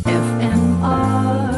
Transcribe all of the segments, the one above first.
FMR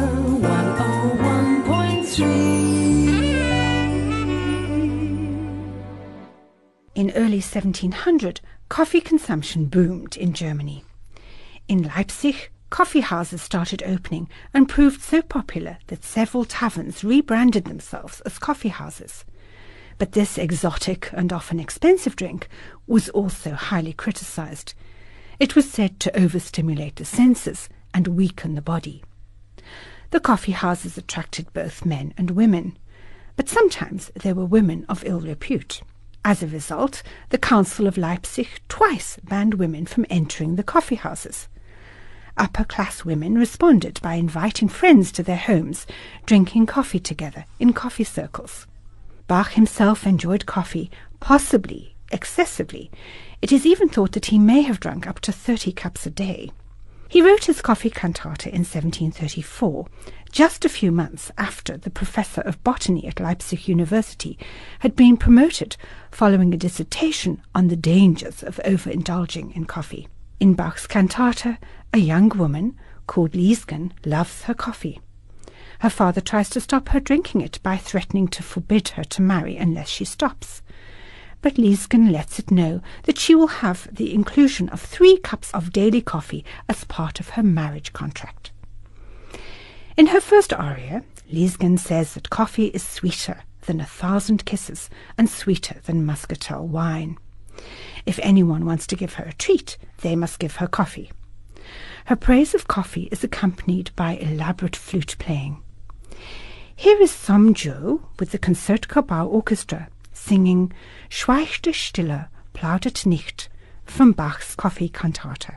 101.3. In early 1700, coffee consumption boomed in Germany. In Leipzig, coffee houses started opening and proved so popular that several taverns rebranded themselves as coffee houses. But this exotic and often expensive drink was also highly criticized. It was said to overstimulate the senses and weaken the body. The coffee houses attracted both men and women, but sometimes there were women of ill repute. As a result, the Council of Leipzig twice banned women from entering the coffee houses. Upper-class women responded by inviting friends to their homes, drinking coffee together in coffee circles. Bach himself enjoyed coffee, possibly excessively. It is even thought that he may have drunk up to 30 cups a day. He wrote his coffee cantata in 1734, just a few months after the professor of botany at Leipzig University had been promoted following a dissertation on the dangers of overindulging in coffee. In Bach's cantata, a young woman called Liesgen loves her coffee. Her father tries to stop her drinking it by threatening to forbid her to marry unless she stops. But Liesgen lets it know that she will have the inclusion of 3 cups of daily coffee as part of her marriage contract. In her first aria, Liesgen says that coffee is sweeter than 1,000 kisses and sweeter than muscatel wine. If anyone wants to give her a treat, they must give her coffee. Her praise of coffee is accompanied by elaborate flute playing. Here is Som Joe with the Concertgebouw Orchestra singing Schweigt stille, plaudert nicht from Bach's Coffee Cantata.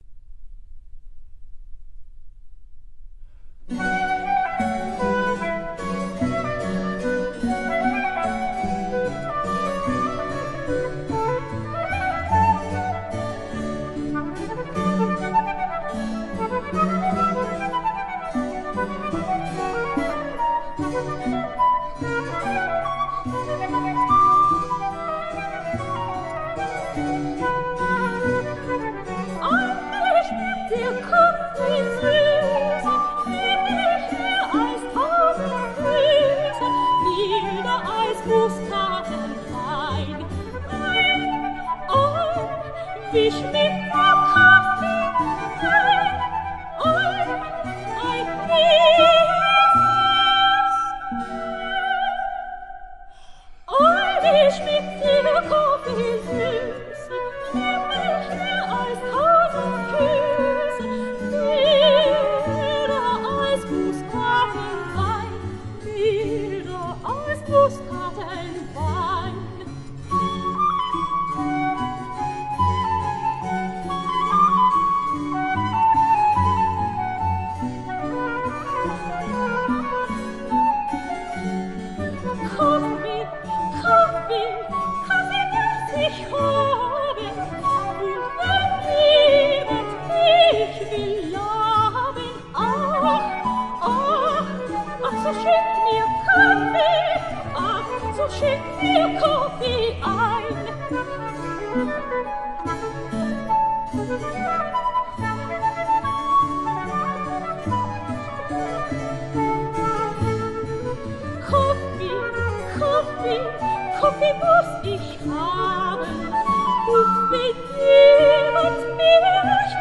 Kaffee muss ich haben, und wenn jemand mich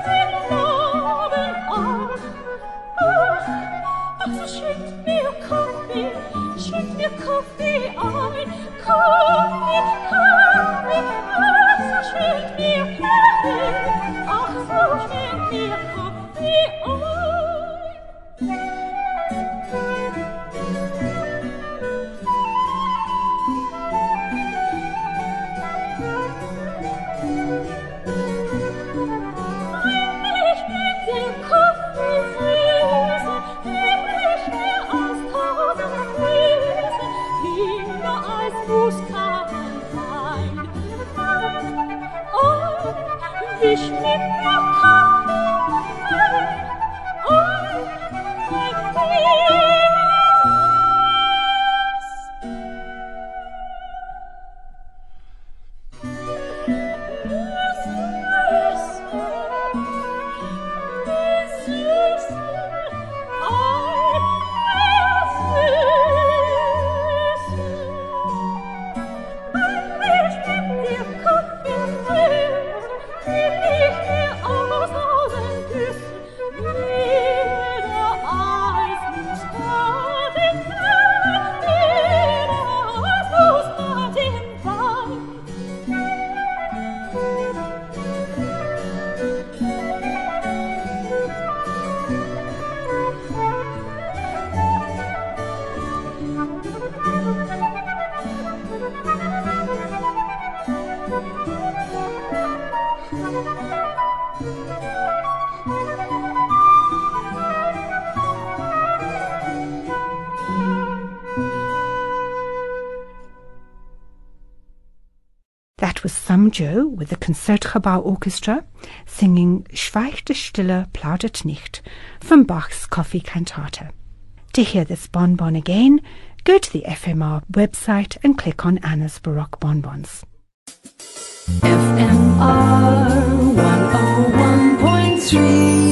begraben, so schenkt mir Kaffee ein, Kaffee, so schenkt mir Kaffee, so schenkt mir Kaffee ein. That was Sam Joe with the Concertgebouw Orchestra singing Schweigt de Stille, plaudert nicht from Bach's Coffee Cantate. To hear this bonbon again, go to the FMR website and click on Anna's Baroque Bonbons. FMR 101.3